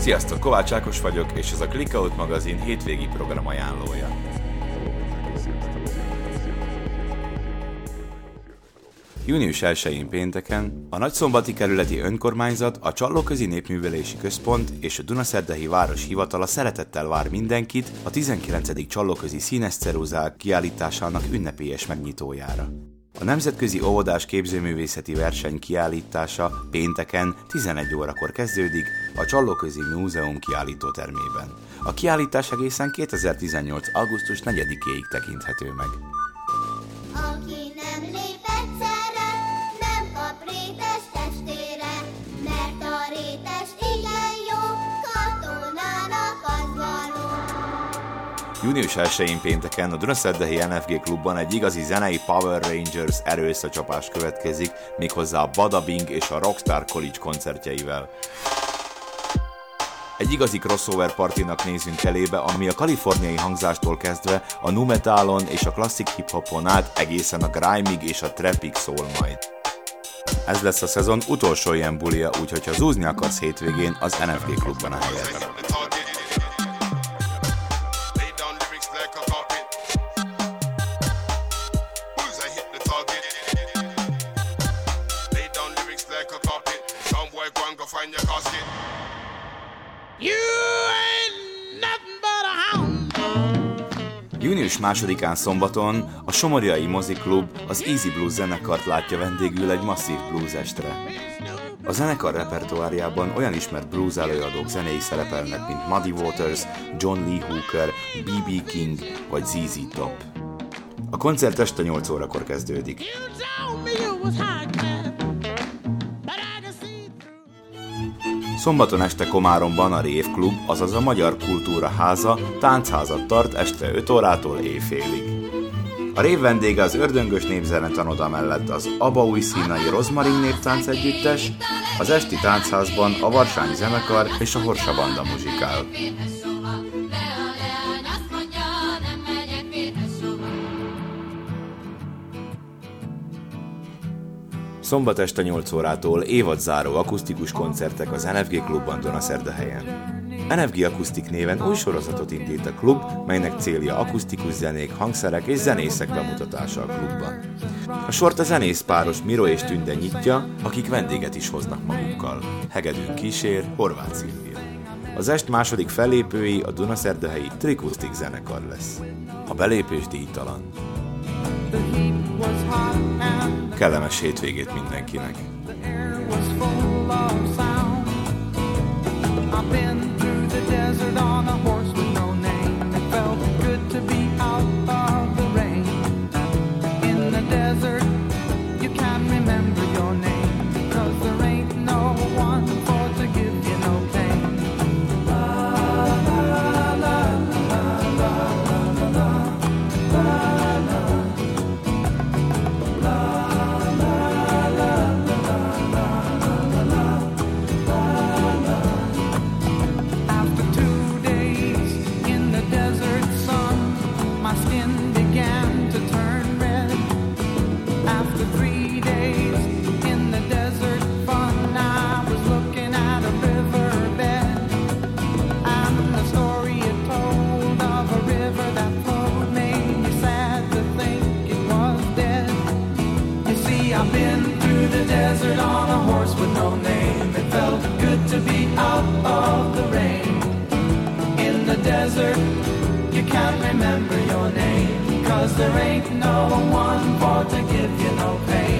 Sziasztok, Kovács Ákos vagyok, és ez a Clickout magazin hétvégi program ajánlója. Június 1-én pénteken a Nagyszombati Kerületi Önkormányzat, a Csallóközi Népművelési Központ és a Dunaszerdahelyi Városhivatala szeretettel vár mindenkit a 19. Csallóközi Színes ceruzák kiállításának ünnepélyes megnyitójára. A Nemzetközi Óvodás Képzőművészeti Verseny kiállítása pénteken 11 órakor kezdődik a Csallóközi Múzeum kiállítótermében. A kiállítás egészen 2018. augusztus 4-éig tekinthető meg. Aki nem lép egyszerre, nem kap rétes testére, mert a rétes igen jó, katonának az való. Június 1-én pénteken a Dunaszerdahelyi NFG klubban egy igazi zenei Power Rangers erőösszecsapás következik, méghozzá a Bada Bing és a Rockstar College koncertjeivel. Egy igazi crossover partinak nézünk elébe, ami a kaliforniai hangzástól kezdve a nu metalon és a klasszik hip-hopon át egészen a grime-ig és a trapig szól majd. Ez lesz a szezon utolsó ilyen bulia, úgyhogy ha zúzni akarsz hétvégén, az NFG klubban a helyed. Június 2-án szombaton a Somorjai Moziklub az Easy Blues zenekart látja vendégül egy masszív blues estre. A zenekar repertoárjában olyan ismert blues előadók zenéi szerepelnek, mint Muddy Waters, John Lee Hooker, B.B. King vagy ZZ Top. A koncert este 8 órakor kezdődik. Szombaton este Komáromban a Rév Klub, azaz a Magyar Kultúra Háza táncházat tart este 5 órától éjfélig. A Rév vendége az Ördöngös Népzenetanoda mellett az Abaúj Színai Rozmarin Néptánc Együttes, az esti táncházban a Varsányi Zenekar és a Horsa Banda muzsikál. Szombat este 8 órától évadzáró akusztikus koncertek az NFG klubban Dunaszerdahelyen. NFG Akusztik néven új sorozatot indít a klub, melynek célja akusztikus zenék, hangszerek és zenészek bemutatása a klubban. A sort a zenészpáros Miro és Tünde nyitja, akik vendéget is hoznak magukkal. Hegedűn kísér Horváth Szilvia. Az est második fellépői a Dunaszerdahelyi Trikusztik zenekar lesz. A belépés díjtalan. Kellemes hétvégét mindenkinek! I've been through the desert on a horse with no name. It felt good to be out of the rain. In the desert, you can't remember your name, 'cause there ain't no one for to give you no pain.